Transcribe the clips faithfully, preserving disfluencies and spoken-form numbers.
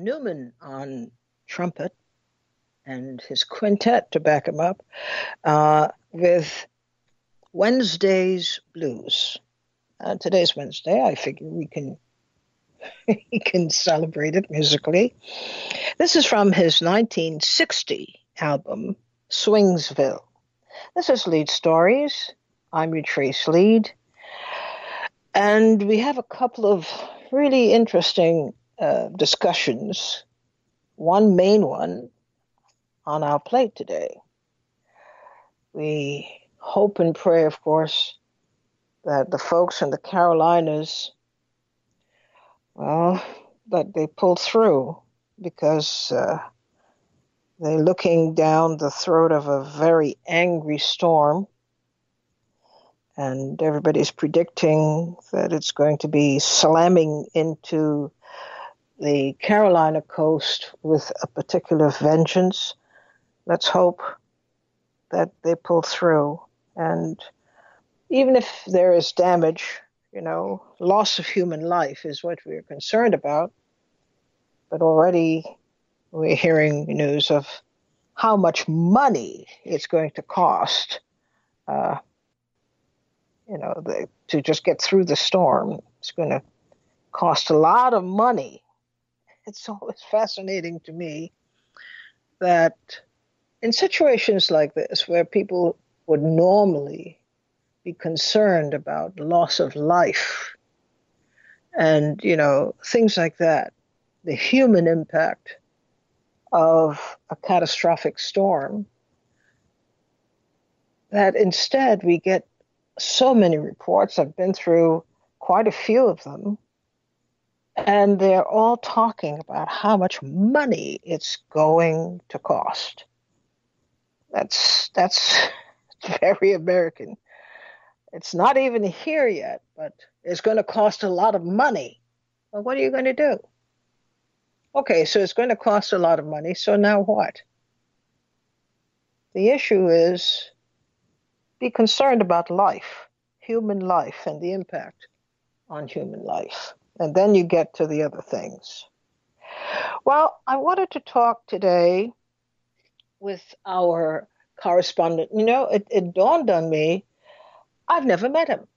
Newman on trumpet and his quintet to back him up uh, with Wednesday's Blues. Uh, today's Wednesday. I figure we can we can celebrate it musically. This is from his nineteen sixty album, Swingsville. This is Lead Stories. I'm your Trace Lead. And we have a couple of really interesting uh, discussions, one main one on our plate today. We hope and pray, of course, that the folks in the Carolinas, well, that they pull through because uh, they're looking down the throat of a very angry storm. And everybody's predicting that it's going to be slamming into the Carolina coast with a particular vengeance. Let's hope that they pull through. And even if there is damage, you know, loss of human life is what we're concerned about. But already we're hearing news of how much money it's going to cost, uh, you know, the, to just get through the storm. It's going to cost a lot of money. It's always fascinating to me that in situations like this, where people would normally be concerned about loss of life and, you know, things like that, the human impact of a catastrophic storm, that instead we get so many reports. I've been through quite a few of them, and they're all talking about how much money it's going to cost. That's that's very American. It's not even here yet, but it's going to cost a lot of money. Well, what are you going to do? Okay, so it's going to cost a lot of money, so now what? The issue is be concerned about life, human life, and the impact on human life. And then you get to the other things. Well, I wanted to talk today with our correspondent. You know, it, it dawned on me, I've never met him.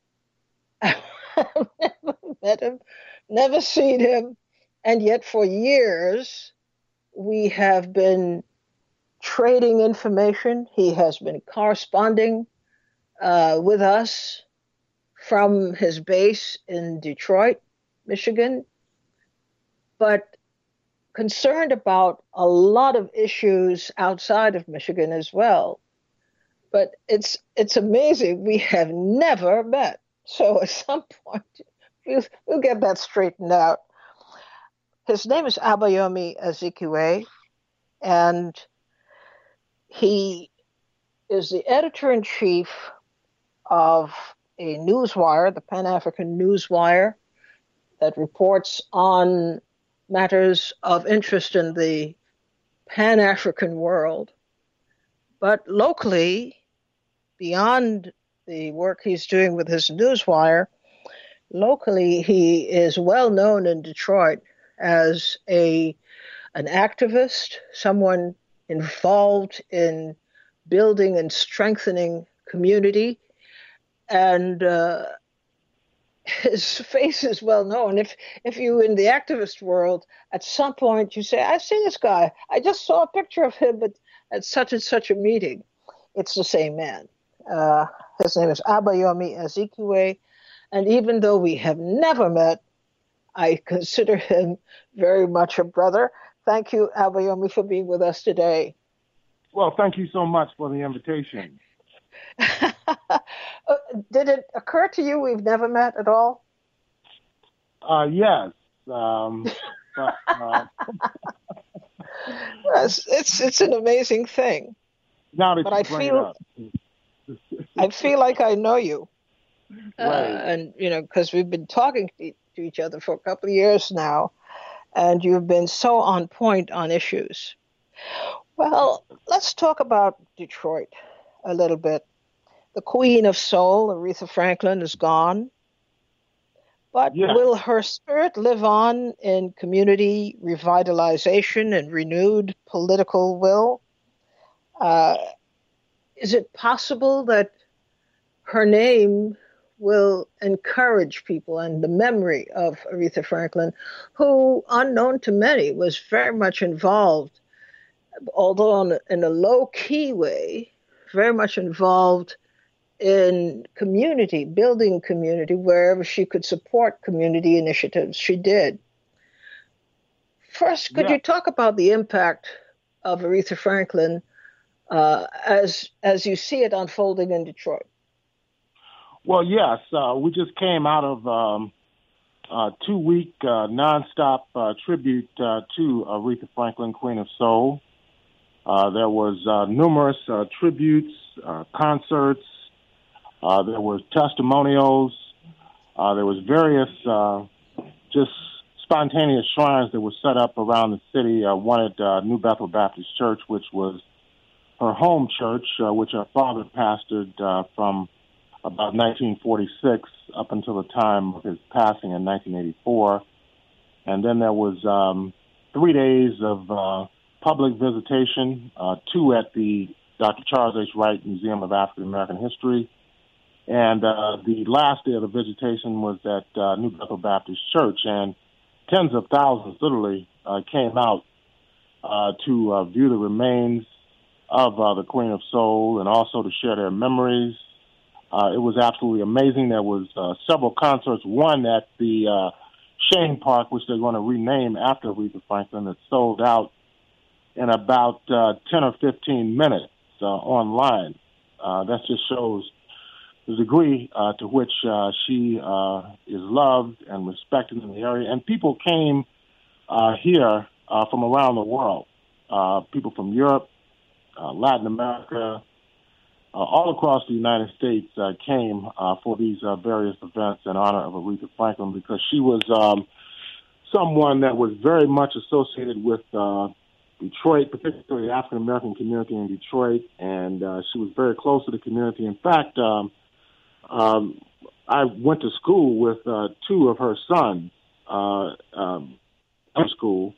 I've never met him, never seen him. And yet for years, we have been trading information. He has been corresponding uh, with us from his base in Detroit, Michigan, but concerned about a lot of issues outside of Michigan as well. But it's it's amazing. We have never met. So at some point, we'll, we'll get that straightened out. His name is Abayomi Azikiwe, and he is the editor-in-chief of a newswire, the Pan-African Newswire, that reports on matters of interest in the Pan-African world. But locally, beyond the work he's doing with his newswire, locally he is well known in Detroit as a an activist, someone involved in building and strengthening community, and uh, his face is well known. If if you in the activist world, at some point you say, "I've seen this guy. I just saw a picture of him at, at such and such a meeting," it's the same man. Uh, his name is Abayomi Azikiwe, and even though we have never met, I consider him very much a brother. Thank you, Abayomi, for being with us today. Well, thank you so much for the invitation. Did it occur to you we've never met at all? Uh, yes. Um, but, uh... it's, it's it's an amazing thing. Now that but you I bring feel it up. I feel like I know you, right. uh, and you know, because we've been talking to each other for a couple of years now, and you've been so on point on issues. Well, let's talk about Detroit a little bit. The Queen of Soul, Aretha Franklin, is gone. But Yeah. will her spirit live on in community revitalization and renewed political will? Uh, is it possible that her name will encourage people and the memory of Aretha Franklin, who, unknown to many, was very much involved, although in a, in a low key way, very much involved in community, building community wherever she could support community initiatives. She did. First, could Yeah. you talk about the impact of Aretha Franklin uh, as as you see it unfolding in Detroit? Well, yes. Uh, we just came out of um, a two-week uh, nonstop uh, tribute uh, to Aretha Franklin, Queen of Soul. Uh, there was uh, numerous uh, tributes, uh, concerts. Uh, there was testimonials. Uh, there was various uh, just spontaneous shrines that were set up around the city. Uh, one at uh, New Bethel Baptist Church, which was her home church, uh, which her father pastored uh, from about nineteen forty-six up until the time of his passing in nineteen eighty-four. And then there was um, three days of uh, public visitation, uh, two at the Doctor Charles H. Wright Museum of African American History. And uh, the last day of the visitation was at uh, New Bethel Baptist Church. And tens of thousands literally uh, came out uh, to uh, view the remains of uh, the Queen of Soul and also to share their memories. Uh, it was absolutely amazing. There was uh, several concerts, one at the uh, Shane Park, which they're going to rename after Aretha Franklin, that sold out in about uh, ten or fifteen minutes uh, online. Uh, that just shows the degree uh, to which uh, she uh, is loved and respected in the area. And people came uh, here uh, from around the world, uh, people from Europe, uh, Latin America, uh, all across the United States uh, came uh, for these uh, various events in honor of Aretha Franklin, because she was um, someone that was very much associated with uh, Detroit, particularly the African American community in Detroit, and uh, she was very close to the community. In fact, um, um, I went to school with uh, two of her sons, uh, um, school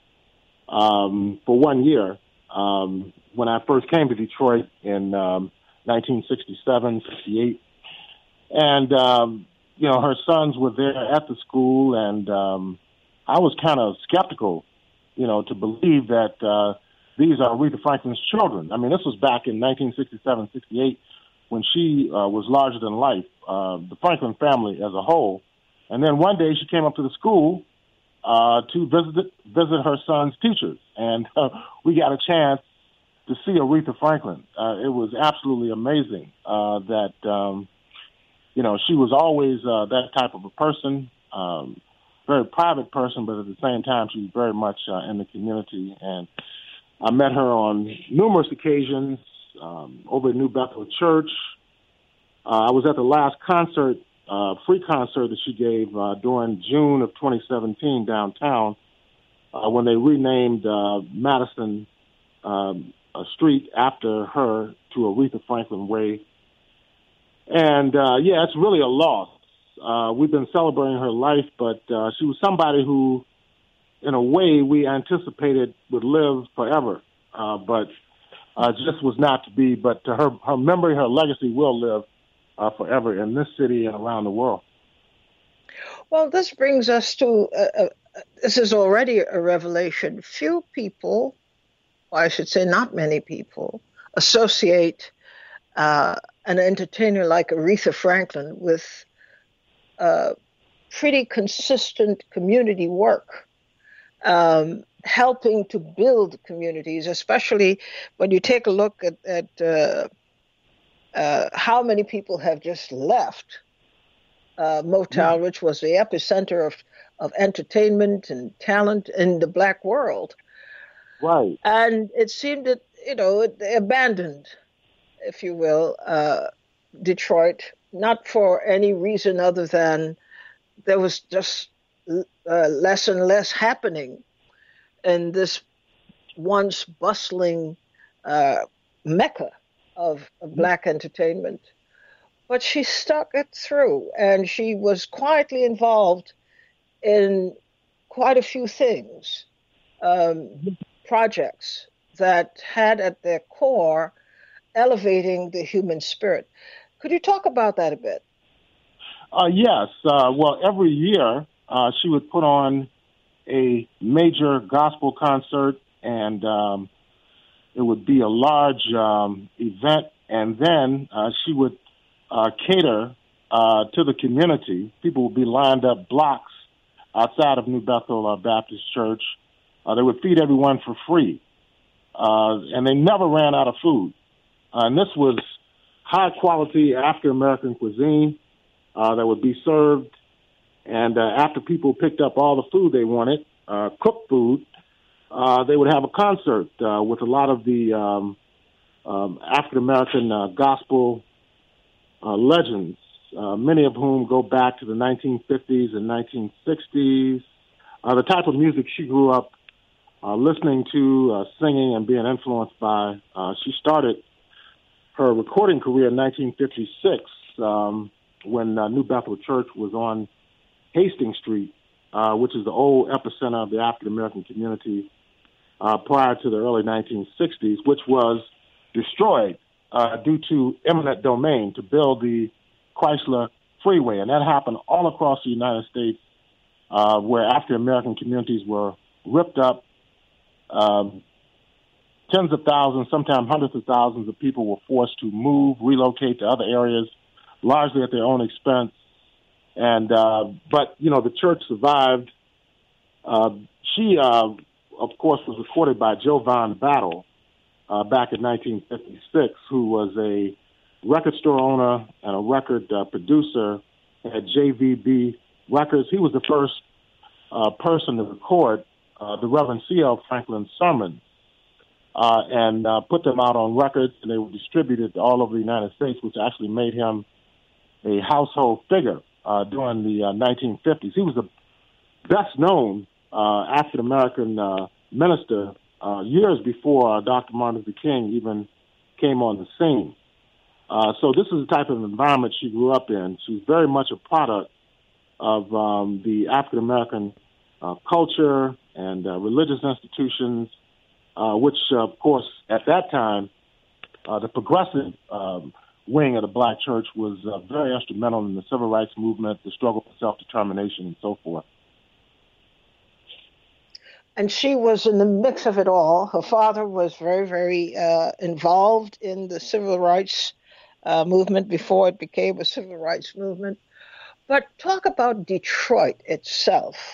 um, for one year um, when I first came to Detroit in um, nineteen sixty-seven, sixty-eight. And, um, you know, her sons were there at the school, and um, I was kind of skeptical, you know, to believe that uh, these are Aretha Franklin's children. I mean, this was back in nineteen sixty-seven, sixty-eight, when she uh, was larger than life, uh, the Franklin family as a whole. And then one day she came up to the school uh, to visit visit her son's teachers, and uh, we got a chance to see Aretha Franklin. Uh, it was absolutely amazing uh, that, um, you know, she was always uh, that type of a person, um, very private person, but at the same time, she was very much uh, in the community. And I met her on numerous occasions um, over at New Bethel Church. Uh, I was at the last concert, uh, free concert that she gave uh, during June of twenty seventeen downtown uh, when they renamed uh, Madison um, a street after her to Aretha Franklin Way. And, uh, yeah, it's really a loss. Uh, we've been celebrating her life, but uh, she was somebody who, in a way, we anticipated would live forever, uh, but uh, just was not to be. But uh, her, her memory, her legacy will live uh, forever in this city and around the world. Well, this brings us to, uh, uh, this is already a revelation. Few people, or I should say not many people, associate uh, an entertainer like Aretha Franklin with uh, pretty consistent community work, um, helping to build communities, especially when you take a look at, at uh, uh, how many people have just left uh, Motown, which was the epicenter of, of entertainment and talent in the Black world. Right. And it seemed that, you know, they abandoned, if you will, uh, Detroit, not for any reason other than there was just uh, less and less happening in this once bustling uh, mecca of, of Black entertainment. But she stuck it through, and she was quietly involved in quite a few things, um, projects that had at their core elevating the human spirit. Could you talk about that a bit? Uh, yes. Uh, well, every year uh, she would put on a major gospel concert, and um, it would be a large um, event. And then uh, she would uh, cater uh, to the community. People would be lined up blocks outside of New Bethel uh, Baptist Church. Uh, they would feed everyone for free, uh, and they never ran out of food. Uh, and this was high quality African American cuisine uh, that would be served. And uh, after people picked up all the food they wanted, uh, cooked food, uh, they would have a concert uh, with a lot of the um, um, African American uh, gospel uh, legends, uh, many of whom go back to the nineteen fifties and nineteen sixties. Uh, the type of music she grew up uh, listening to, uh, singing, and being influenced by. Uh, she started her recording career in nineteen fifty-six um, when uh, New Bethel Church was on Hastings Street, uh, which is the old epicenter of the African American community uh, prior to the early nineteen sixties, which was destroyed uh, due to eminent domain to build the Chrysler Freeway. And that happened all across the United States uh, where African American communities were ripped up. Um, tens of thousands, sometimes hundreds of thousands of people were forced to move, relocate to other areas, largely at their own expense. And, uh, but, you know, the church survived. Uh, she, uh, of course, was recorded by Jovan Battle uh, back in nineteen fifty-six, who was a record store owner and a record uh, producer at J V B Records. He was the first uh, person to record uh, the Reverend C L Franklin's sermons uh, and uh, put them out on records, and they were distributed all over the United States, which actually made him a household figure uh, during the uh, nineteen fifties. He was the best-known uh, African-American uh, minister uh, years before uh, Doctor Martin Luther King even came on the scene. Uh, so this is the type of environment she grew up in. She was very much a product of um, the African-American uh, culture and uh, religious institutions, uh, which, uh, of course, at that time, uh, the progressive um, wing of the black church was uh, very instrumental in the civil rights movement, the struggle for self-determination, and so forth. And she was in the mix of it all. Her father was very, very uh, involved in the civil rights uh, movement before it became a civil rights movement. But talk about Detroit itself.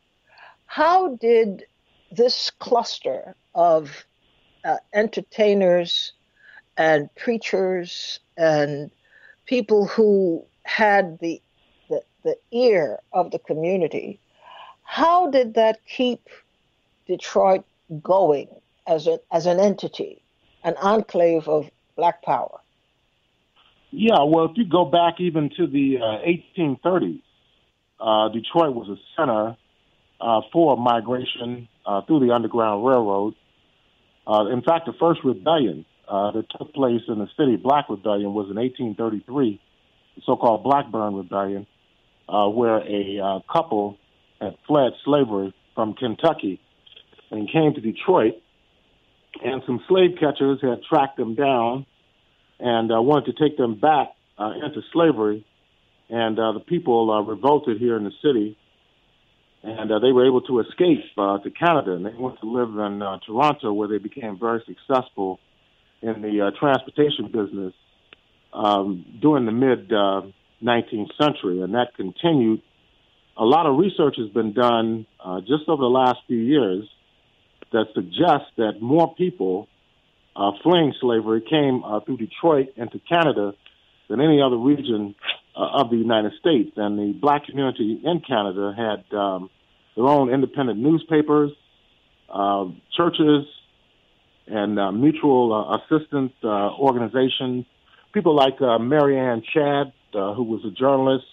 How did this cluster of uh, entertainers and preachers and people who had the, the the ear of the community, how did that keep Detroit going as a as an entity, an enclave of black power? Yeah, well, if you go back even to the uh, eighteen thirties, uh, Detroit was a center uh, for migration uh, through the Underground Railroad. Uh, in fact, the first rebellion uh, that took place in the city, Black Rebellion, was in eighteen thirty-three, the so-called Blackburn Rebellion, uh, where a uh, couple had fled slavery from Kentucky and came to Detroit, and some slave catchers had tracked them down and uh, wanted to take them back uh, into slavery. And uh, the people uh, revolted here in the city, and uh, they were able to escape uh, to Canada, and they went to live in uh, Toronto, where they became very successful in the uh, transportation business um, during the mid-nineteenth uh, century, and that continued. A lot of research has been done uh, just over the last few years that suggests that more people uh, fleeing slavery came uh, through Detroit into Canada than any other region uh, of the United States. And the black community in Canada had um, their own independent newspapers, uh, churches, and uh, mutual uh, assistance uh, organizations. People like uh, Mary Ann Shadd, uh, who was a journalist,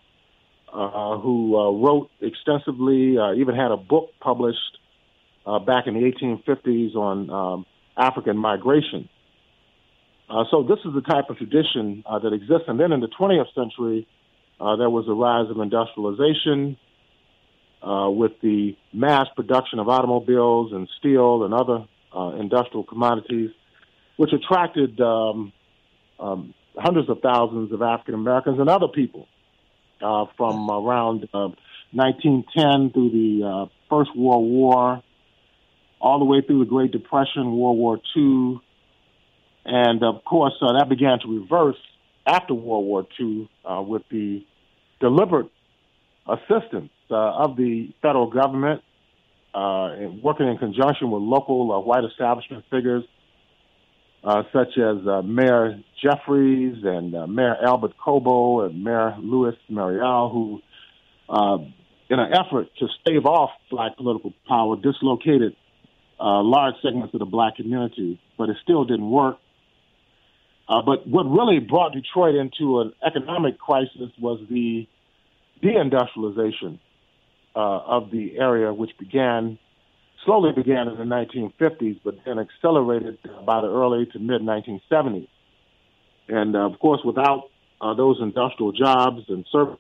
uh, who uh, wrote extensively, uh, even had a book published Uh, back in the eighteen fifties on um, African migration. Uh, so this is the type of tradition uh, that exists. And then in the twentieth century, uh, there was a rise of industrialization. uh, with the mass production of automobiles and steel and other uh, industrial commodities, which attracted um, um, hundreds of thousands of African Americans and other people uh, from around uh, nineteen ten through the uh, First World War, all the way through the Great Depression, World War Two, and of course uh, that began to reverse after World War Two uh, with the deliberate assistance uh, of the federal government, uh, and working in conjunction with local uh, white establishment figures uh, such as uh, Mayor Jeffries and uh, Mayor Albert Cobo and Mayor Louis Marial, who, uh, in an effort to stave off black political power, dislocated uh, large segments of the black community, but it still didn't work. Uh, but what really brought Detroit into an economic crisis was the deindustrialization uh, of the area, which began, slowly began in the nineteen fifties, but then accelerated by the early to mid nineteen seventies. And uh, of course, without uh, those industrial jobs and services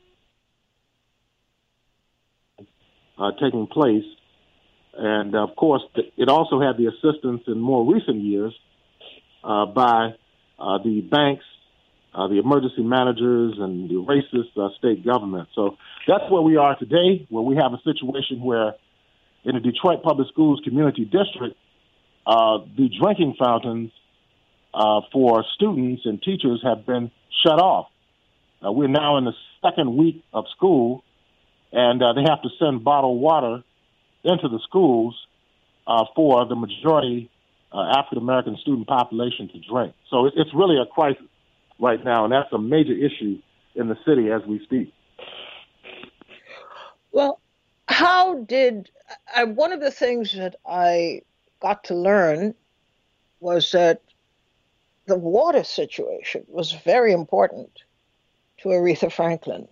uh, taking place, and of course, it also had the assistance in more recent years uh, by uh, the banks, Uh, the emergency managers, and the racist uh, state government. So that's where we are today, where we have a situation where in the Detroit Public Schools Community District, uh, the drinking fountains uh, for students and teachers have been shut off. Uh, we're now in the second week of school, and uh, they have to send bottled water into the schools uh, for the majority uh, African-American student population to drink. So it, it's really a crisis right now, and that's a major issue in the city as we speak. Well, how did I, one of the things that I got to learn was that the water situation was very important to Aretha Franklin,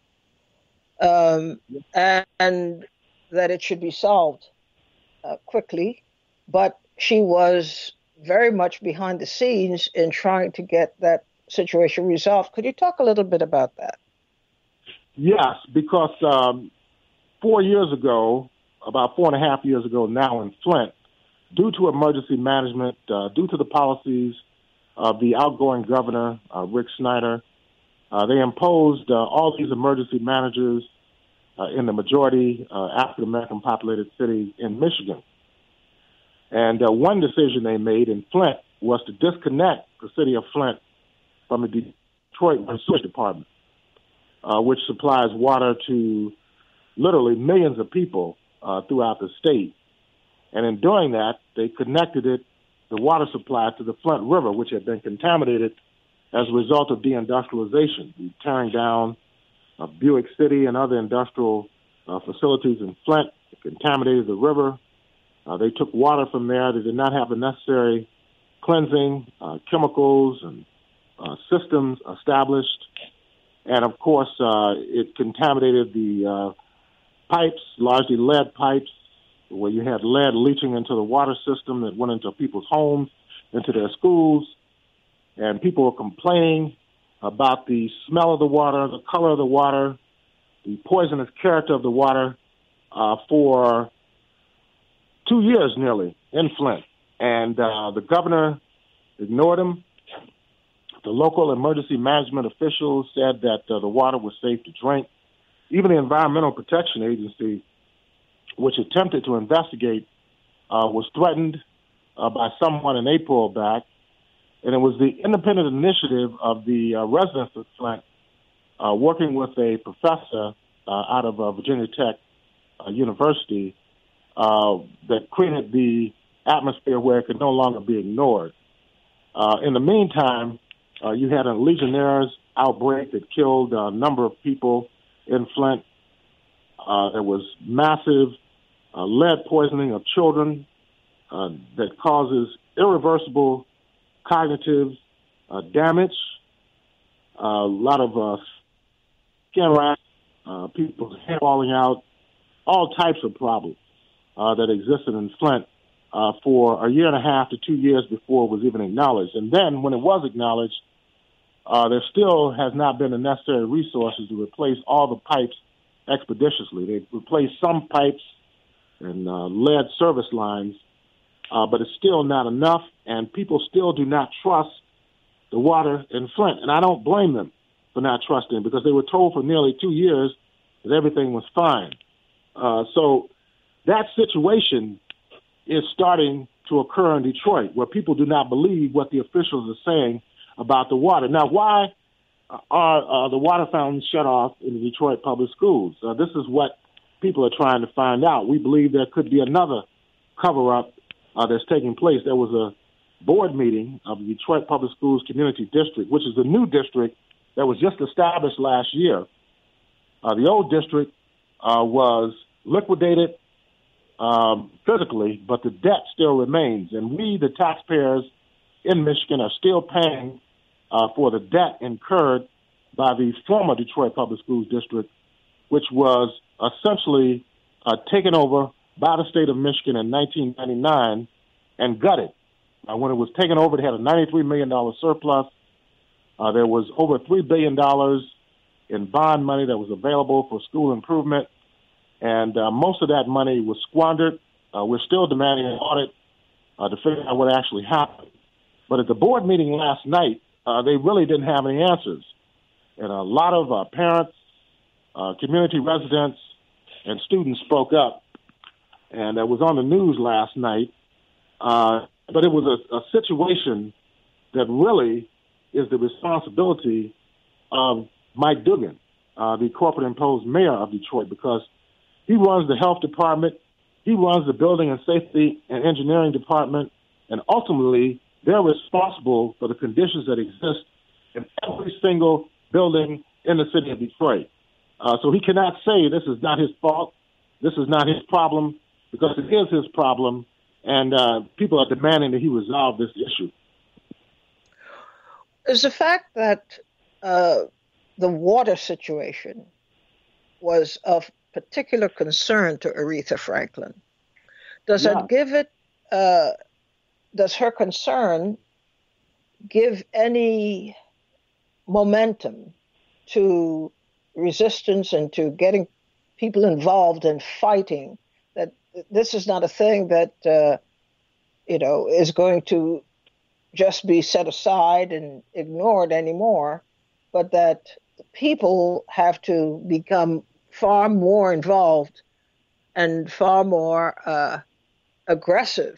um, and, and that it should be solved uh, quickly, but she was very much behind the scenes in trying to get that situation resolved. Could you talk a little bit about that? Yes, because um, four years ago, about four and a half years ago now in Flint, due to emergency management, uh, due to the policies of the outgoing governor, uh, Rick Snyder, uh, they imposed uh, all these emergency managers uh, in the majority uh, African-American populated city in Michigan. And uh, one decision they made in Flint was to disconnect the city of Flint from the Detroit Sewage Department, uh, which supplies water to literally millions of people uh, throughout the state. And in doing that, they connected it, the water supply, to the Flint River, which had been contaminated as a result of deindustrialization, the tearing down of Buick City and other industrial uh, facilities in Flint. It contaminated the river. Uh, they took water from there. They did not have the necessary cleansing, uh, chemicals, and Uh, systems established, and of course uh, it contaminated the uh, pipes, largely lead pipes, where you had lead leaching into the water system that went into people's homes, into their schools, and people were complaining about the smell of the water, the color of the water, the poisonous character of the water uh, for two years nearly in Flint, and uh, the governor ignored them. The local emergency management officials said that uh, the water was safe to drink. Even the Environmental Protection Agency, which attempted to investigate, uh, was threatened uh, by someone in April back. And it was the independent initiative of the uh, residents of Flint, uh, working with a professor uh, out of uh, Virginia Tech uh, University, uh, that created the atmosphere where it could no longer be ignored. Uh, in the meantime, Uh, you had a Legionnaires outbreak that killed a number of people in Flint. Uh, there was massive uh, lead poisoning of children uh, that causes irreversible cognitive uh, damage, uh, a lot of uh, skin rash, uh, people's hair falling out, all types of problems uh, that existed in Flint uh, for a year and a half to two years before it was even acknowledged. And then when it was acknowledged, Uh, there still has not been the necessary resources to replace all the pipes expeditiously. They replaced some pipes and uh, lead service lines, uh, but it's still not enough, and people still do not trust the water in Flint. And I don't blame them for not trusting, because they were told for nearly two years that everything was fine. Uh, so that situation is starting to occur in Detroit, where people do not believe what the officials are saying about the water. Now, why are uh, the water fountains shut off in the Detroit public schools? Uh, this is what people are trying to find out. We believe there could be another cover-up uh, that's taking place. There was a board meeting of the Detroit Public Schools Community District, which is a new district that was just established last year. Uh, the old district uh, was liquidated um, physically, but the debt still remains. And we, the taxpayers in Michigan, are still paying uh, for the debt incurred by the former Detroit Public Schools District, which was essentially uh, taken over by the state of Michigan in nineteen ninety-nine and gutted. Uh, when it was taken over, it had a ninety-three million dollars surplus. Uh, there was over three billion dollars in bond money that was available for school improvement, and uh, most of that money was squandered. Uh, we're still demanding an audit uh, to figure out what actually happened. But at the board meeting last night, uh, they really didn't have any answers. And a lot of uh, parents, uh, community residents, and students spoke up. And it was on the news last night. Uh, but it was a, a situation that really is the responsibility of Mike Duggan, uh, the corporate-imposed mayor of Detroit, because he runs the health department, he runs the building and safety and engineering department, and ultimately they're responsible for the conditions that exist in every single building in the city of Detroit. Uh, so he cannot say this is not his fault, this is not his problem, because it is his problem, and uh, people are demanding that he resolve this issue. Is the fact that uh, the water situation was of particular concern to Aretha Franklin, does Yeah. it give it, uh, does her concern give any momentum to resistance and to getting people involved in fighting, that this is not a thing that, uh, you know, is going to just be set aside and ignored anymore, but that people have to become far more involved and far more uh, aggressive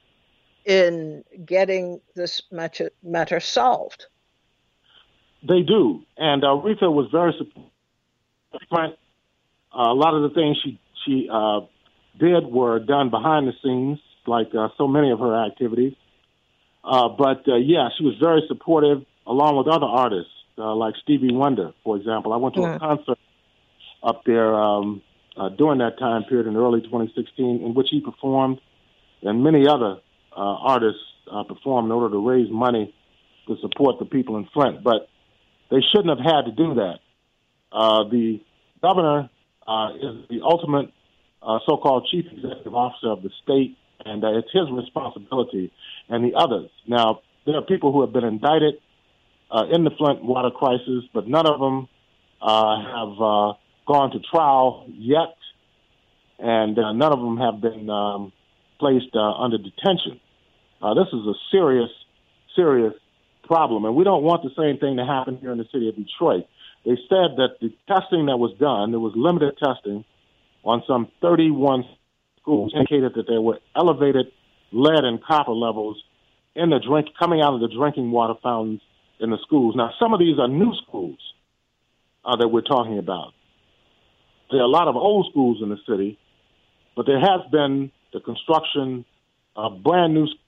in getting this matter, matter solved? They do. And Aretha was very supportive. Uh, a lot of the things she, she uh, did were done behind the scenes, like uh, so many of her activities. Uh, but, uh, yeah, she was very supportive, along with other artists, uh, like Stevie Wonder, for example. I went to Yeah. a concert up there um, uh, during that time period in early twenty sixteen, in which he performed, and many other uh, artists uh, performed in order to raise money to support the people in Flint. But they shouldn't have had to do that. Uh, the governor uh, is the ultimate uh, so-called chief executive officer of the state, and uh, it's his responsibility, and the others. Now, there are people who have been indicted uh, in the Flint water crisis, but none of them uh, have uh, gone to trial yet, and uh, none of them have been um, placed uh, under detention. Uh, this is a serious, serious problem, and we don't want the same thing to happen here in the city of Detroit. They said that the testing that was done, there was limited testing on some thirty-one schools, indicated that there were elevated lead and copper levels in the drink coming out of the drinking water fountains in the schools. Now, some of these are new schools uh, that we're talking about. There are a lot of old schools in the city, but there has been the construction of brand new schools.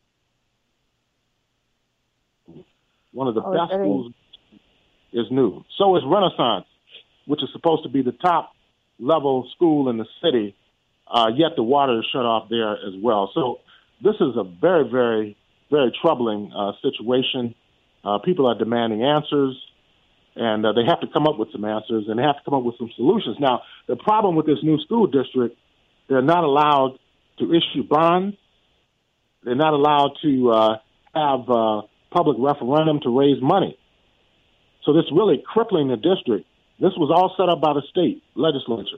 One of the Oh, best very- schools is new. So is Renaissance, which is supposed to be the top level school in the city, uh, yet the water is shut off there as well. So this is a very, very, very troubling uh, situation. Uh, people are demanding answers, and uh, they have to come up with some answers, and they have to come up with some solutions. Now, the problem with this new school district, they're not allowed to issue bonds. They're not allowed to uh, have uh, public referendum to raise money. So this really crippling the district. This was all set up by the state legislature.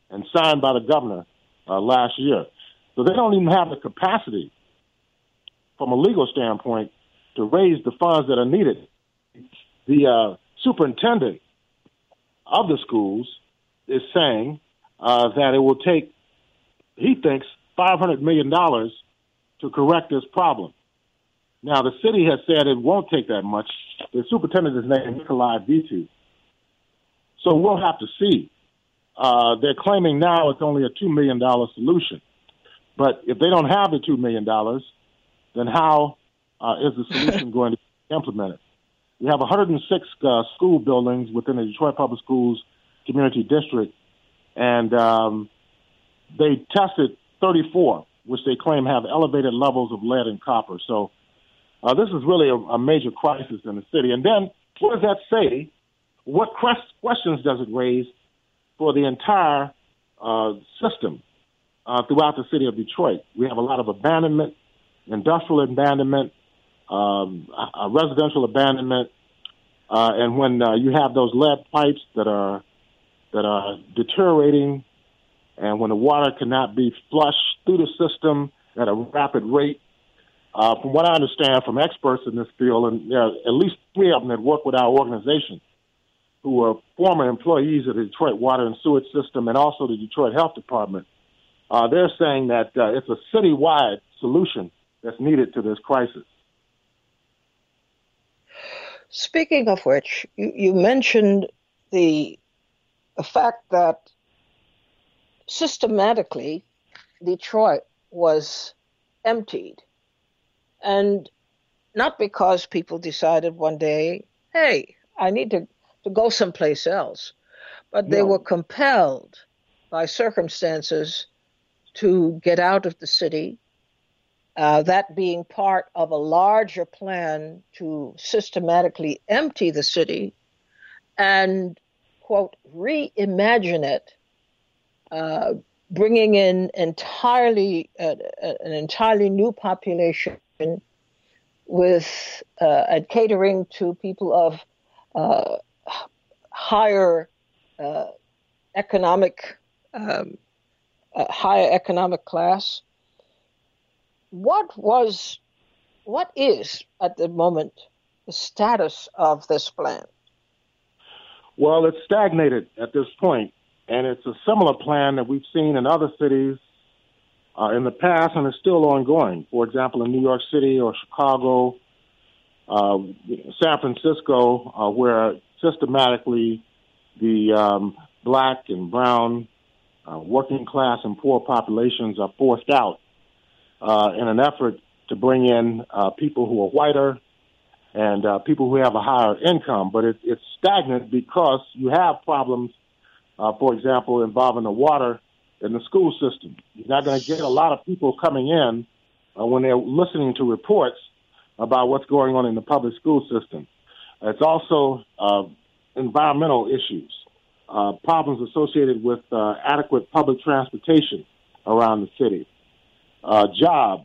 and signed by the governor uh, last year. So they don't even have the capacity from a legal standpoint to raise the funds that are needed. The uh, superintendent of the schools is saying uh, that it will take, he thinks, five hundred million dollars to correct this problem. Now, the city has said it won't take that much. The superintendent is named Nikolai Vitu. So we'll have to see. Uh, they're claiming now it's only a two million dollars solution. But if they don't have the two million dollars, then how uh, is the solution going to be implemented? We have one hundred six uh, school buildings within the Detroit Public Schools Community District, and um, they tested thirty-four, which they claim have elevated levels of lead and copper. So uh, this is really a, a major crisis in the city. And then what does that say? What questions does it raise for the entire uh, system uh, throughout the city of Detroit? We have a lot of abandonment, industrial abandonment, um, uh, residential abandonment, uh, and when uh, you have those lead pipes that are that are deteriorating, and when the water cannot be flushed through the system at a rapid rate, uh, from what I understand from experts in this field, and there are at least three of them that work with our organization, who are former employees of the Detroit Water and Sewage System and also the Detroit Health Department, uh, they're saying that uh, it's a citywide solution that's needed to this crisis. Speaking of which, you, you mentioned the, the fact that systematically Detroit was emptied. And not because people decided one day, hey, I need to, to go someplace else, but they no. were compelled by circumstances to get out of the city, uh, that being part of a larger plan to systematically empty the city and, quote, reimagine it, uh, bringing in entirely uh, an entirely new population with uh, and catering to people of uh, higher uh, economic, um, uh, higher economic class. What was, what is at the moment the status of this plan? Well, it's stagnated at this point, and it's a similar plan that we've seen in other cities uh, in the past, and it's still ongoing. For example, in New York City or Chicago, uh, San Francisco, uh, where systematically the um, black and brown, uh, working class and poor populations are forced out uh, in an effort to bring in uh, people who are whiter and uh, people who have a higher income. But it, it's stagnant because you have problems, uh, for example, involving the water in the school system. You're not going to get a lot of people coming in uh, when they're listening to reports about what's going on in the public school system. It's also uh, environmental issues, uh, problems associated with uh, adequate public transportation around the city, uh, jobs,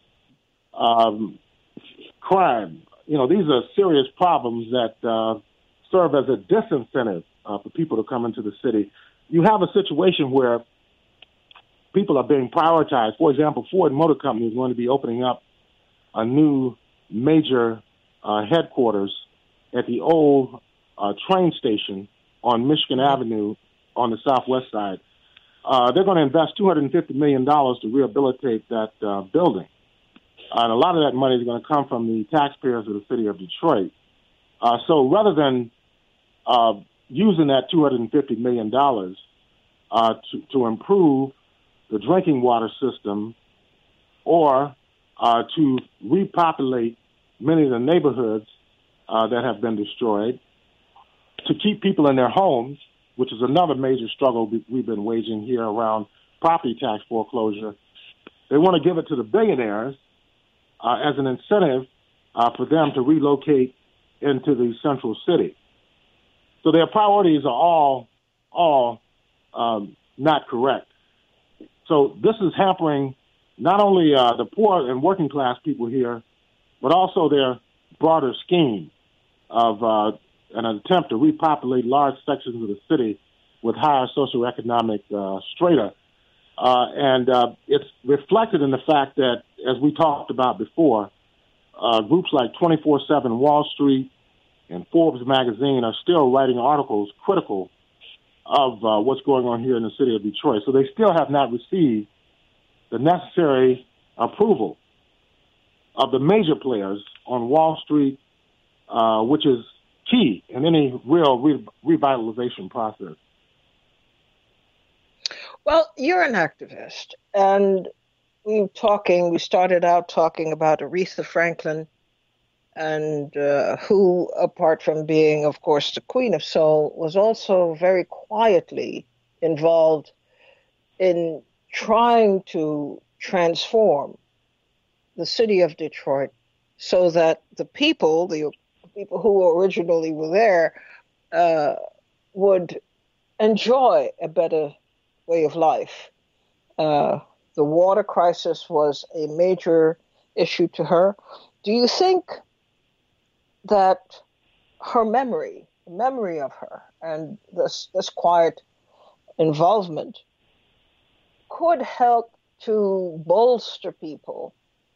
um, crime. You know, these are serious problems that uh, serve as a disincentive uh, for people to come into the city. You have a situation where people are being prioritized. For example, Ford Motor Company is going to be opening up a new major uh, headquarters at the old uh, train station on Michigan Avenue on the southwest side. Uh, they're going to invest two hundred fifty million dollars to rehabilitate that uh, building. Uh, and a lot of that money is going to come from the taxpayers of the city of Detroit. Uh, so rather than uh, using that two hundred fifty million dollars uh, to, to improve the drinking water system or uh, to repopulate many of the neighborhoods uh, that have been destroyed, to keep people in their homes, which is another major struggle we've been waging here around property tax foreclosure, they want to give it to the billionaires uh, as an incentive uh, for them to relocate into the central city. So their priorities are all, all um, not correct. So this is hampering not only uh, the poor and working class people here, but also their broader scheme of uh, an attempt to repopulate large sections of the city with higher socioeconomic uh, strata. Uh, and uh, it's reflected in the fact that, as we talked about before, uh, groups like twenty-four seven Wall Street and Forbes magazine are still writing articles critical of uh, what's going on here in the city of Detroit. So they still have not received the necessary approval of the major players on Wall Street, uh, which is key in any real re- revitalization process. Well, you're an activist, and we were talking, we started out talking about Aretha Franklin, and uh, who, apart from being, of course, the Queen of Soul, was also very quietly involved in trying to transform the city of Detroit so that the people, the people who originally were there, uh, would enjoy a better way of life. Uh, the water crisis was a major issue to her. Do you think that her memory, the memory of her, and this this quiet involvement could help to bolster people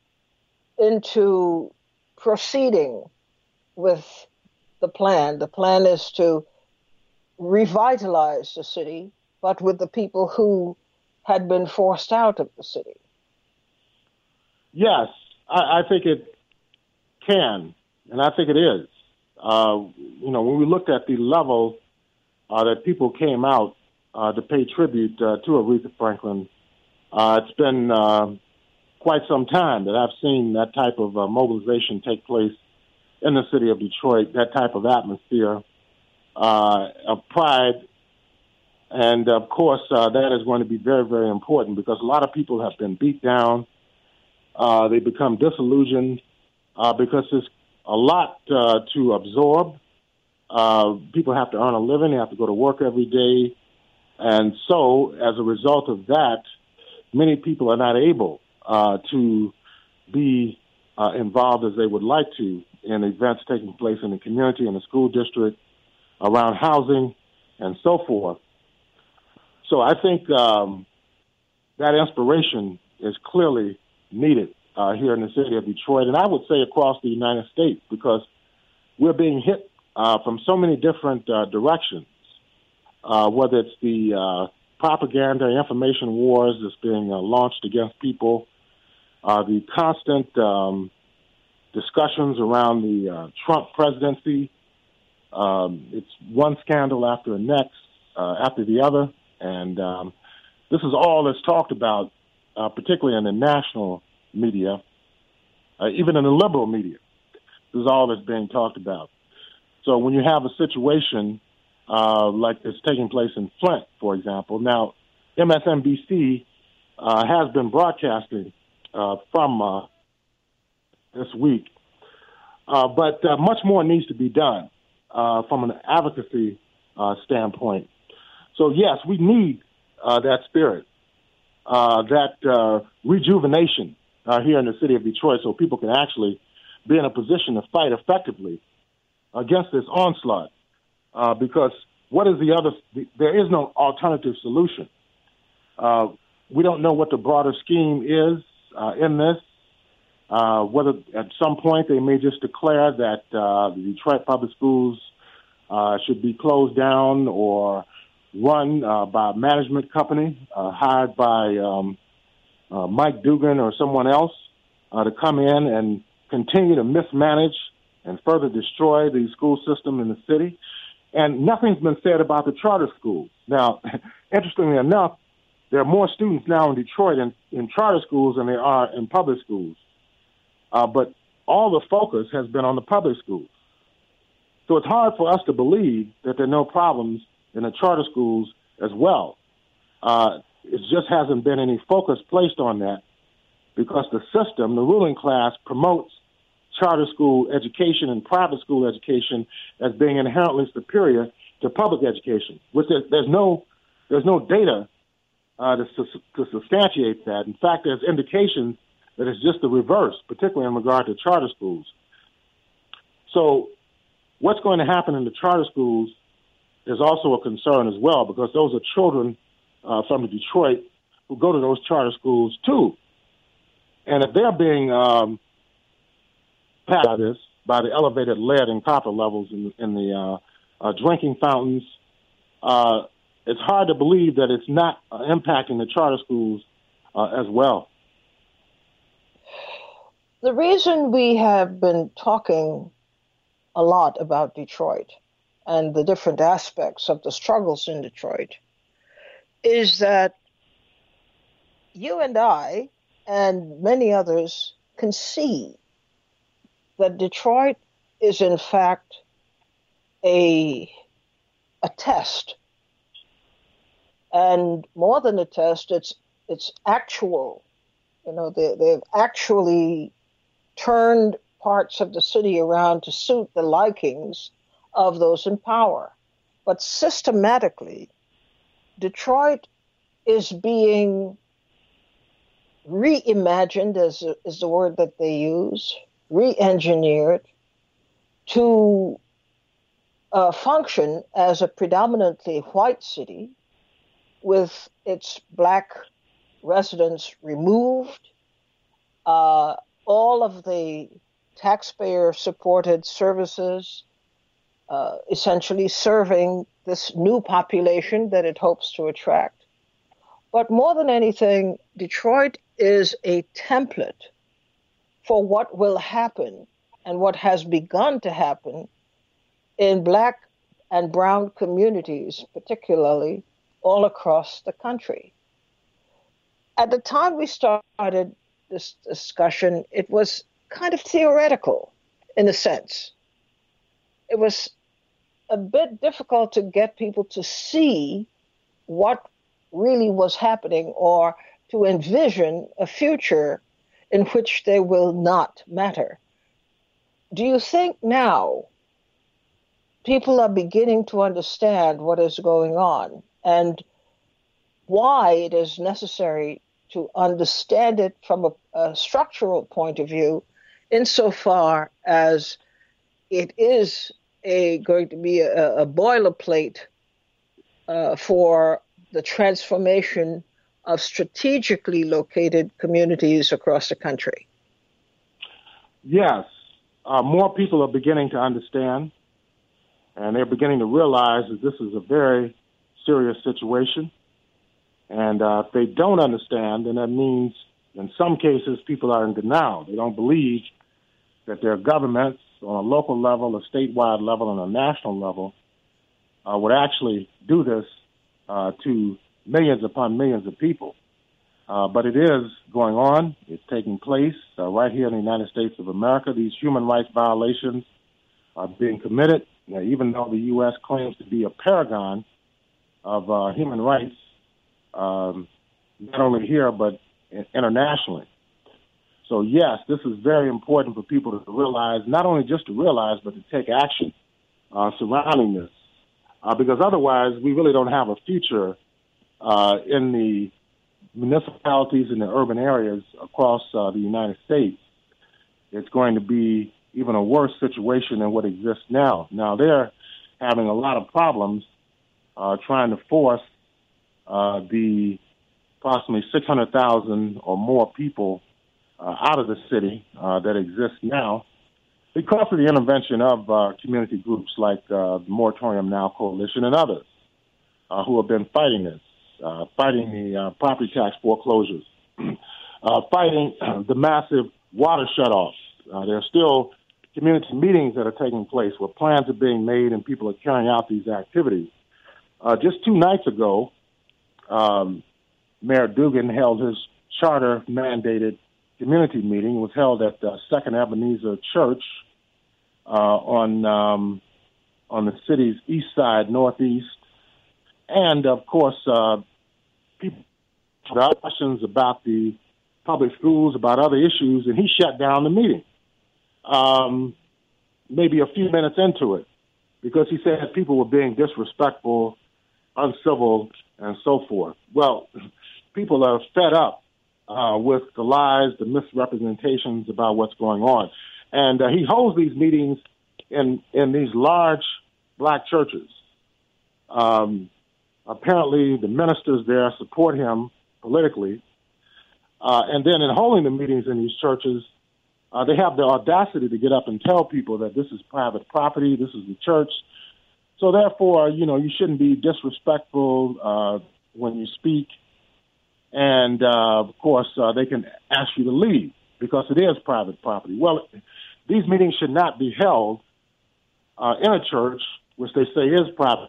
into proceeding with the plan? The plan is to revitalize the city, but with the people who had been forced out of the city. Yes, I, I think it can, and I think it is. Uh, you know, when we looked at the level uh, that people came out uh, to pay tribute uh, to Aretha Franklin, uh, it's been uh, quite some time that I've seen that type of uh, mobilization take place in the city of Detroit, that type of atmosphere uh, of pride. And, of course, uh, that is going to be very, very important because a lot of people have been beat down. Uh, they become disillusioned uh, because there's a lot uh, to absorb. Uh, people have to earn a living. They have to go to work every day. And so, as a result of that, many people are not able uh, to be uh, involved as they would like to in events taking place in the community, in the school district, around housing, and so forth. So I think um, that inspiration is clearly needed uh, here in the city of Detroit, and I would say across the United States, because we're being hit uh, from so many different uh, directions, uh, whether it's the uh, propaganda, information wars that's being uh, launched against people, uh, the constant um, discussions around the uh, Trump presidency. Um, it's one scandal after the next, uh, after the other. And um, this is all that's talked about, uh, particularly in the national media, uh, even in the liberal media. This is all that's being talked about. So when you have a situation uh, like it's taking place in Flint, for example, now M S N B C uh, has been broadcasting uh, from uh, this week, uh, but uh, much more needs to be done uh, from an advocacy uh, standpoint. So, yes, we need uh, that spirit, uh, that uh, rejuvenation uh, here in the city of Detroit so people can actually be in a position to fight effectively against this onslaught. Uh, because what is the other – there is no alternative solution. Uh, we don't know what the broader scheme is uh, in this, uh, whether at some point they may just declare that uh, the Detroit public schools uh, should be closed down or – run uh, by a management company uh, hired by um, uh, Mike Dugan or someone else uh, to come in and continue to mismanage and further destroy the school system in the city. And nothing's been said about the charter schools. Now, interestingly enough, there are more students now in Detroit in, in charter schools than there are in public schools. Uh, but all the focus has been on the public schools. So it's hard for us to believe that there are no problems in the charter schools as well. Uh, it just hasn't been any focus placed on that because the system, the ruling class, promotes charter school education and private school education as being inherently superior to public education, which there's, there's no there's no data uh, to, to substantiate that. In fact, there's indications that it's just the reverse, particularly in regard to charter schools. So what's going to happen in the charter schools there's also a concern as well because those are children uh, from Detroit who go to those charter schools too. And if they're being um, passed by this, by the elevated lead and copper levels in, in the uh, uh, drinking fountains, uh, it's hard to believe that it's not uh, impacting the charter schools uh, as well. The reason we have been talking a lot about Detroit and the different aspects of the struggles in Detroit is that you and I and many others can see that Detroit is in fact a, a test. And more than a test, it's it's actual. You know, they, they've actually turned parts of the city around to suit the likings of those in power. But systematically, Detroit is being reimagined, as is the word that they use, re-engineered to uh, function as a predominantly white city with its black residents removed, uh, all of the taxpayer-supported services uh, essentially serving this new population that it hopes to attract. But more than anything, Detroit is a template for what will happen and what has begun to happen in black and brown communities, particularly all across the country. At the time we started this discussion, it was kind of theoretical in a sense. It was a bit difficult to get people to see what really was happening or to envision a future in which they will not matter. Do you think now people are beginning to understand what is going on and why it is necessary to understand it from a, a structural point of view, insofar as it is a going to be a, a boilerplate uh, for the transformation of strategically located communities across the country? Yes, uh, more people are beginning to understand, and they're beginning to realize that this is a very serious situation. And uh, if they don't understand, then that means in some cases people are in denial. They don't believe that their governments on a local level, a statewide level, and a national level uh, would actually do this uh, to millions upon millions of people. Uh, but it is going on. It's taking place uh, right here in the United States of America. These human rights violations are being committed, you know, even though the U S claims to be a paragon of uh, human rights, um, not only here but internationally. So, yes, this is very important for people to realize, not only just to realize, but to take action uh, surrounding this. Uh, because otherwise, we really don't have a future uh, in the municipalities and the urban areas across uh, the United States. It's going to be even a worse situation than what exists now. Now, they're having a lot of problems uh, trying to force uh, the approximately six hundred thousand or more people uh, out of the city uh, that exists now because of the intervention of uh, community groups like uh, the Moratorium Now Coalition and others uh, who have been fighting this, uh, fighting the uh, property tax foreclosures, uh, fighting uh, the massive water shutoffs. Uh, there are still community meetings that are taking place where plans are being made and people are carrying out these activities. Uh, just two nights ago, um, Mayor Duggan held his charter-mandated community meeting. It was held at the Second Ebenezer Church uh, on um, on the city's east side, northeast. And, of course, uh, people had questions about the public schools, about other issues, and he shut down the meeting um, maybe a few minutes into it because he said people were being disrespectful, uncivil, and so forth. Well, people are fed up uh, with the lies, the misrepresentations about what's going on. And uh, he holds these meetings in, in these large black churches. Um, apparently, the ministers there support him politically. Uh, and then in holding the meetings in these churches, uh, they have the audacity to get up and tell people that this is private property, this is the church. So therefore, you know, you shouldn't be disrespectful uh, when you speak. And, uh, of course, uh, they can ask you to leave because it is private property. Well, these meetings should not be held uh, in a church, which they say is private.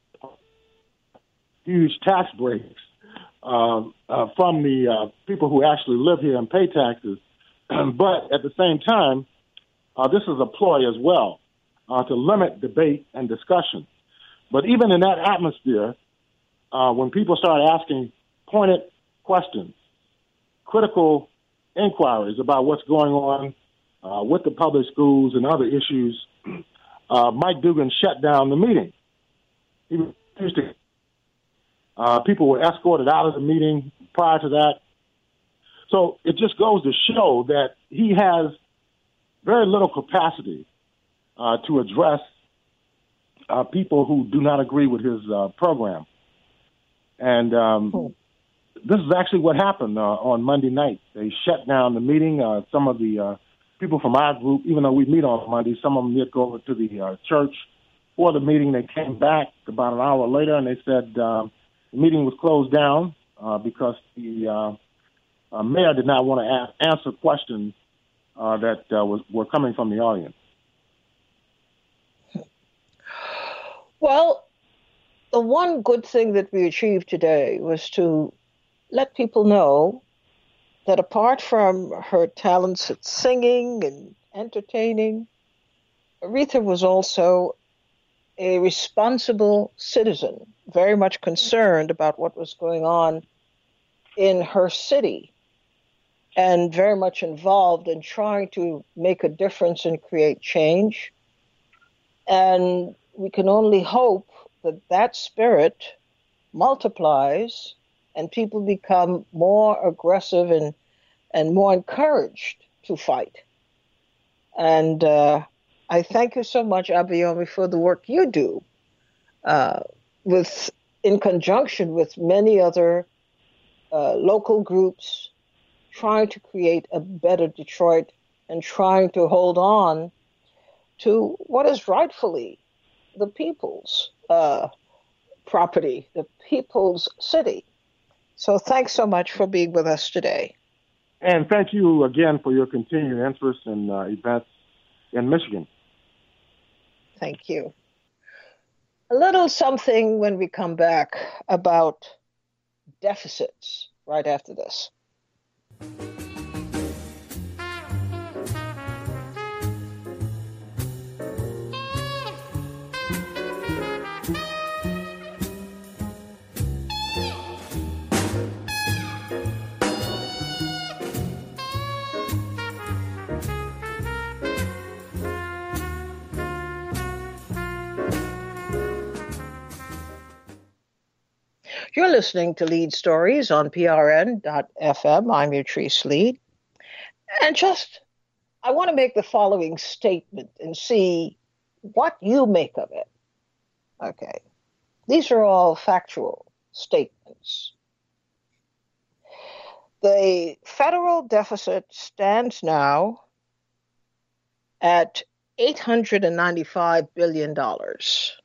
Huge tax breaks uh, uh, from the uh, people who actually live here and pay taxes. But at the same time, uh, this is a ploy as well uh, to limit debate and discussion. But even in that atmosphere, uh, when people start asking pointed questions, critical inquiries about what's going on uh, with the public schools and other issues, uh, Mike Dugan shut down the meeting. He refused to. Uh, people were escorted out of the meeting prior to that. So it just goes to show that he has very little capacity uh, to address uh, people who do not agree with his uh, program. And um, cool. This is actually what happened uh, on Monday night. They shut down the meeting. Uh, some of the uh, people from our group, even though we meet on Monday, some of them did go over to the uh, church for the meeting. They came back about an hour later, and they said uh, the meeting was closed down uh, because the uh, uh, mayor did not want to ask, answer questions uh, that uh, was, were coming from the audience. Well, the one good thing that we achieved today was to let people know that apart from her talents at singing and entertaining, Aretha was also a responsible citizen, very much concerned about what was going on in her city and very much involved in trying to make a difference and create change. And we can only hope that that spirit multiplies and people become more aggressive and, and more encouraged to fight. And uh, I thank you so much, Abayomi, for the work you do uh, with, in conjunction with many other uh, local groups trying to create a better Detroit and trying to hold on to what is rightfully the people's uh, property, the people's city. So thanks so much for being with us today. And thank you again for your continued interest in uh, events in Michigan. Thank you. A little something when we come back about deficits right after this. You're listening to Lead Stories on P R N dot F M. I'm Yatrice Lead. And just, I want to make the following statement and see what you make of it. Okay. These are all factual statements. The federal deficit stands now at eight hundred ninety-five billion dollars.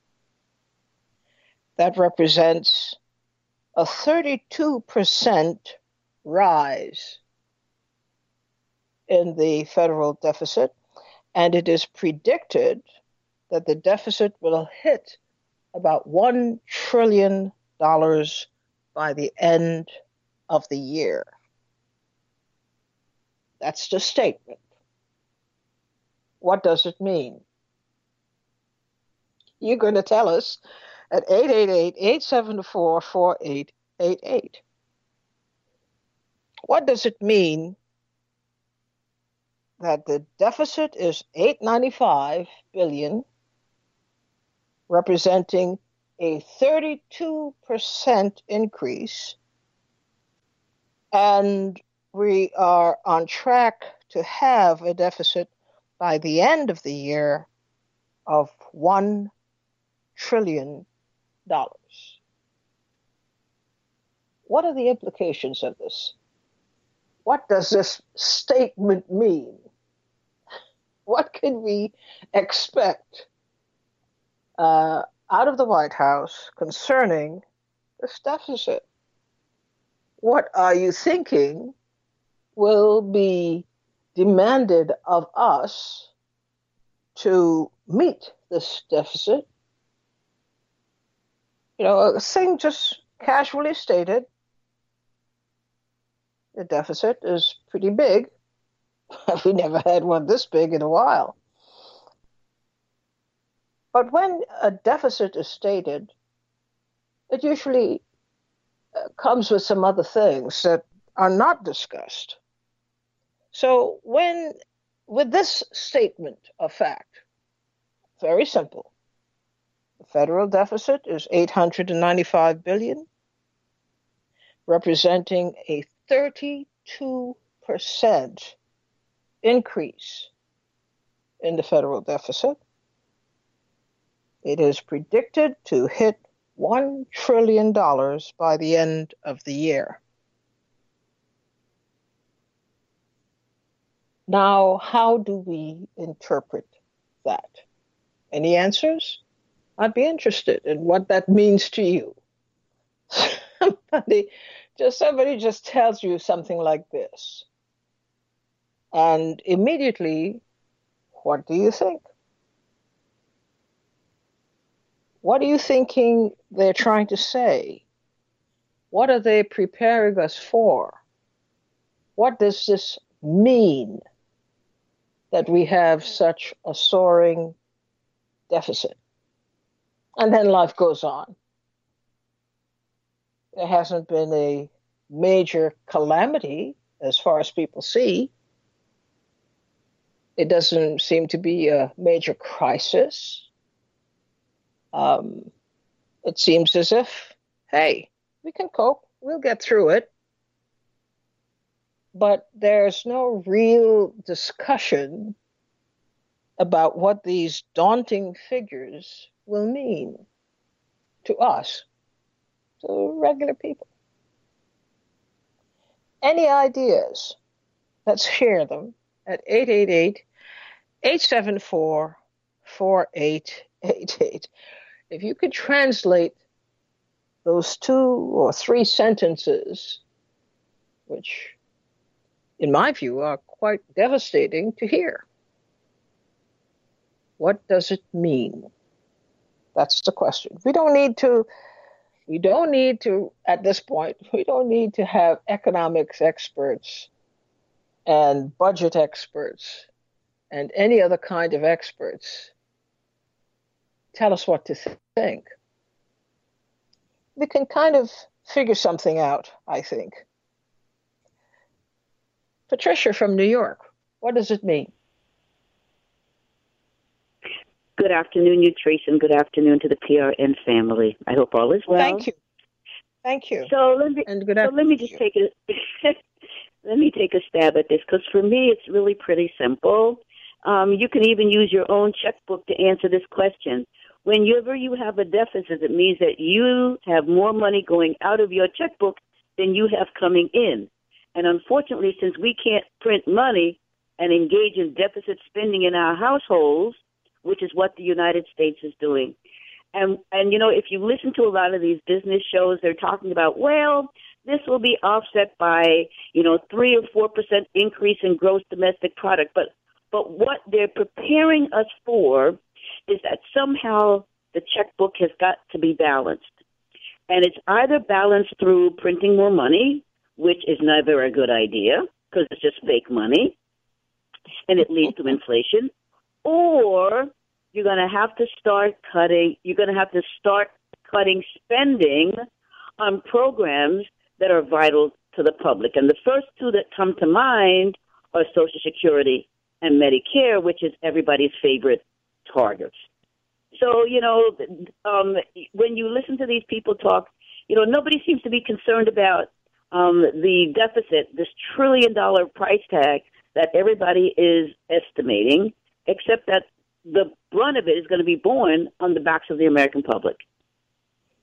That represents a thirty-two percent rise in the federal deficit, and it is predicted that the deficit will hit about one trillion dollars by the end of the year. That's the statement. What does it mean? You're going to tell us at eight eight eight, eight seven four, four eight eight eight. What does it mean that the deficit is eight hundred ninety-five billion dollars, representing a thirty-two percent increase, and we are on track to have a deficit by the end of the year of one trillion dollars. What are the implications of this? What does this statement mean? What can we expect uh, out of the White House concerning this deficit? What are you thinking will be demanded of us to meet this deficit? You know, a thing just casually stated, the deficit is pretty big. We never had one this big in a while. But when a deficit is stated, it usually comes with some other things that are not discussed. So when, with this statement of fact, very simple, the federal deficit is eight hundred ninety-five billion dollars, representing a thirty-two percent increase in the federal deficit. It is predicted to hit one trillion dollars by the end of the year. Now, how do we interpret that? Any answers? I'd be interested in what that means to you. Somebody just somebody just tells you something like this. And immediately, what do you think? What are you thinking they're trying to say? What are they preparing us for? What does this mean that we have such a soaring deficit? And then life goes on. There hasn't been a major calamity as far as people see. It doesn't seem to be a major crisis. Um, it seems as if, hey, we can cope, we'll get through it. But there's no real discussion about what these daunting figures will mean to us, to regular people. Any ideas? Let's share them at eight eight eight, eight seven four, four eight eight eight. If you could translate those two or three sentences, which in my view are quite devastating to hear. What does it mean? That's the question. We don't need to, we don't need to, at this point, we don't need to have economics experts and budget experts and any other kind of experts tell us what to th- think. We can kind of figure something out, I think. Patricia from New York, what does it mean? Good afternoon, you, Trace, and good afternoon to the P R N family. I hope all is well. Thank you. Thank you. So let me, and good so let me just take a let me take a stab at this, because for me it's really pretty simple. Um, you can even use your own checkbook to answer this question. Whenever you have a deficit, it means that you have more money going out of your checkbook than you have coming in. And unfortunately, since we can't print money and engage in deficit spending in our households, which is what the United States is doing. And, and you know, if you listen to a lot of these business shows, they're talking about, well, this will be offset by, you know, three or four percent increase in gross domestic product. But but what they're preparing us for is that somehow the checkbook has got to be balanced. And it's either balanced through printing more money, which is never a good idea because it's just fake money, and it leads to inflation, or you're going to have to start cutting, you're going to have to start cutting spending on programs that are vital to the public. And the first two that come to mind are Social Security and Medicare, which is everybody's favorite targets. So, you know, um, when you listen to these people talk, you know, nobody seems to be concerned about um, the deficit, this trillion dollar price tag that everybody is estimating, except that the brunt of it is going to be borne on the backs of the American public.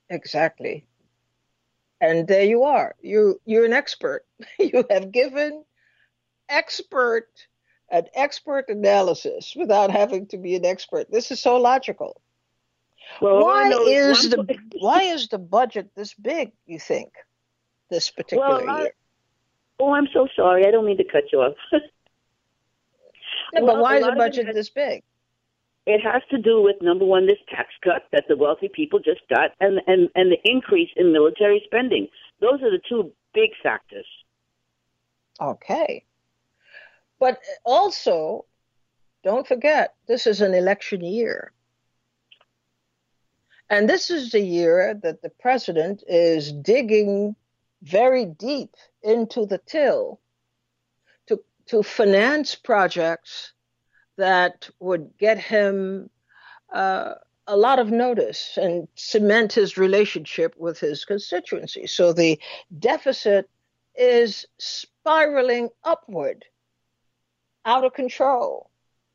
Exactly. And there you are. You you're an expert. You have given expert an expert analysis without having to be an expert. This is so logical. Well, all I Why know is is one. the why is the budget this big, you think, this Well, particular I, year? oh, I'm so sorry. I don't mean to cut you off. No, but Well, a why is the lot of it budget has, this big? it has to do with, number one, this tax cut that the wealthy people just got, and and and the increase in military spending. Those are the two big factors. Okay. But also, don't forget, this is an election year. And this is the year that the president is digging very deep into the till to, to finance projects that would get him uh, a lot of notice and cement his relationship with his constituency. So the deficit is spiraling upward, out of control,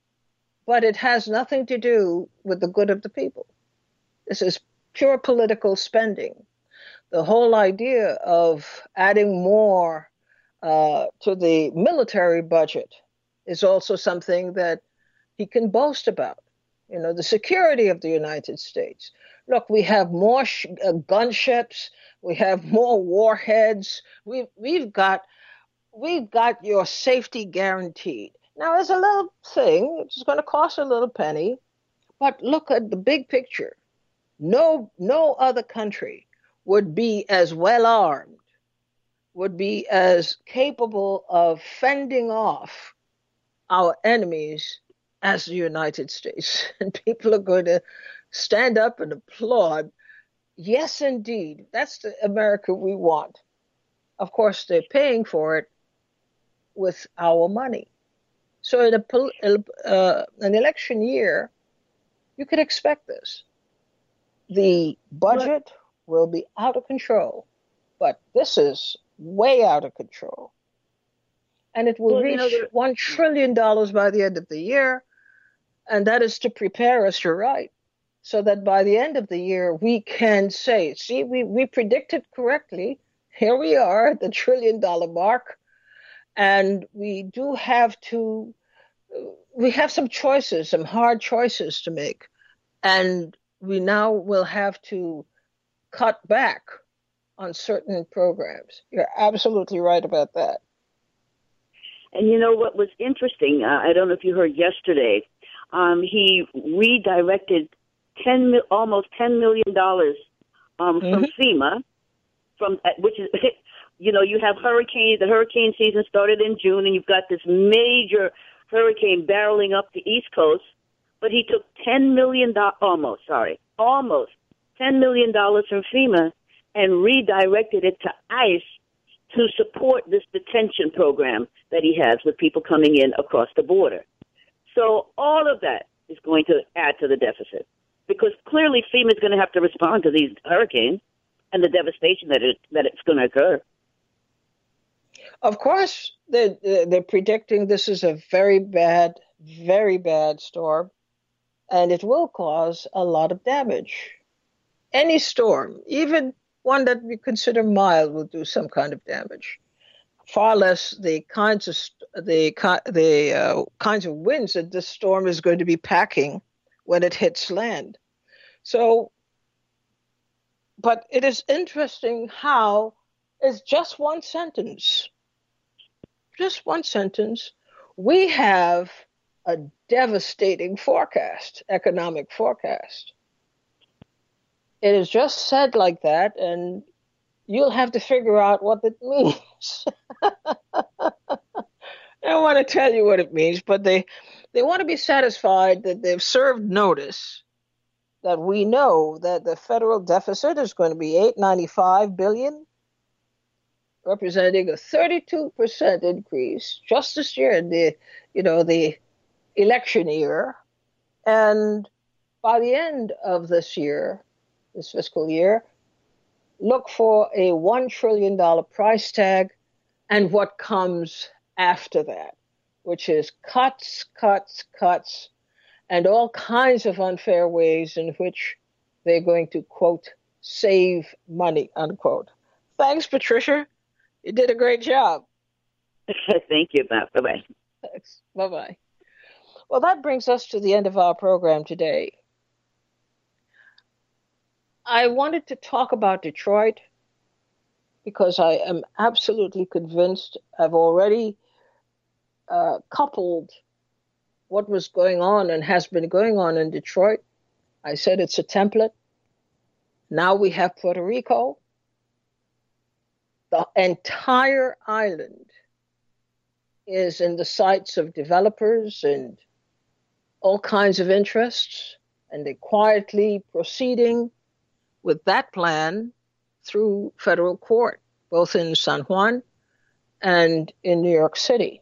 but it has nothing to do with the good of the people. This is pure political spending. The whole idea of adding more uh, to the military budget is also something that he can boast about. You know, the security of the United States. Look, we have more sh- uh, gunships, we have more warheads. We've we've got we've got your safety guaranteed. Now, it's a little thing; it's going to cost a little penny, but look at the big picture. No, no other country would be as well armed, would be as capable of fending off our enemies as the United States. And people are going to stand up and applaud. Yes, indeed, that's the America we want. Of course, they're paying for it with our money. So in a, uh, an election year, you could expect this. The budget will be out of control, but this is way out of control. And it will Well, you know, reach one trillion dollars by the end of the year. And that is to prepare us, you're right, so that by the end of the year, we can say, see, we, we predicted correctly. Here we are at the trillion dollar mark. And we do have to, we have some choices, some hard choices to make. And we now will have to cut back on certain programs. You're absolutely right about that. And you know what was interesting? Uh, I don't know if you heard yesterday. Um, he redirected ten, almost ten million dollars um, Mm-hmm. from FEMA, from which is, you know, you have hurricanes. The hurricane season started in June, and you've got this major hurricane barreling up the East Coast. But he took ten million dollars, almost, sorry, almost ten million dollars from FEMA and redirected it to ICE to support this detention program that he has with people coming in across the border. So all of that is going to add to the deficit because clearly FEMA is going to have to respond to these hurricanes and the devastation that it that it's going to occur. Of course, they're, they're predicting this is a very bad, very bad storm, and it will cause a lot of damage. Any storm, even one that we consider mild, will do some kind of damage. Far less the kinds of the the uh, kinds of winds that this storm is going to be packing when it hits land. So, but it is interesting how it's just one sentence, just one sentence. We have a devastating forecast, economic forecast. It is just said like that, and you'll have to figure out what it means. I don't want to tell you what it means, but they, they want to be satisfied that they've served notice that we know that the federal deficit is going to be eight hundred ninety-five billion dollars, representing a thirty-two percent increase just this year in the, you know, the election year. And by the end of this year, this fiscal year, look for a one trillion dollars price tag and what comes after that, which is cuts, cuts, cuts, and all kinds of unfair ways in which they're going to, quote, save money, unquote. Thanks, Patricia. You did a great job. Thank you, Bob. Bye-bye. Thanks. Bye-bye. Well, that brings us to the end of our program today. I wanted to talk about Detroit because I am absolutely convinced I've already uh, coupled what was going on and has been going on in Detroit. I said it's a template. Now we have Puerto Rico. The entire island is in the sights of developers and all kinds of interests, and they're quietly proceeding with that plan through federal court, both in San Juan and in New York City.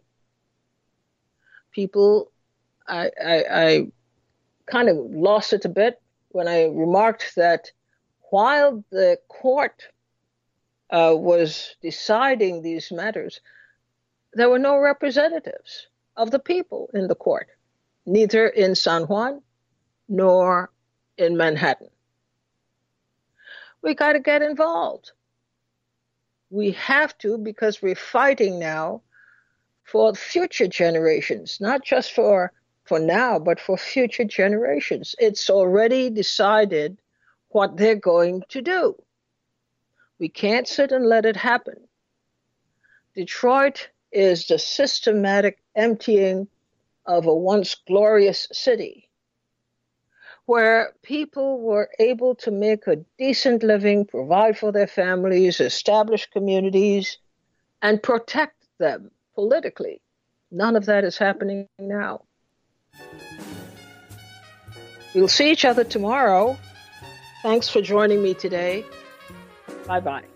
People, I, I, I kind of lost it a bit when I remarked that while the court uh, was deciding these matters, there were no representatives of the people in the court, neither in San Juan nor in Manhattan. We got to get involved. We have to, because we're fighting now for future generations, not just for, for now, but for future generations. It's already decided what they're going to do. We can't sit and let it happen. Detroit is the systematic emptying of a once glorious city where people were able to make a decent living, provide for their families, establish communities, and protect them politically. None of that is happening now. We'll see each other tomorrow. Thanks for joining me today. Bye-bye.